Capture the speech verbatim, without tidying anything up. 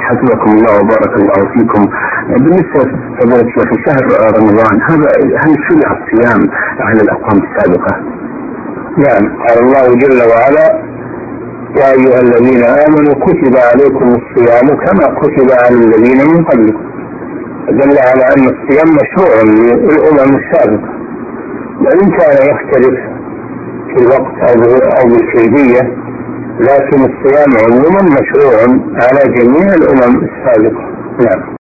حفظكم الله وبارك الله فيكم. بالنسبة في شهر رمضان هذا هل شرع الصيام على الأقوام السابقة؟ نعم، قال الله جل وعلا: يا أيها الذين آمنوا كتب عليكم الصيام كما كتب على الذين من قبلكم، دل على أن الصيام مشروع للأمم السابقة، وإن كان يختلف في الوقت أو بالكيفية، لكن الصيام عموما مشروع على جميع الأمم السابقة. نعم.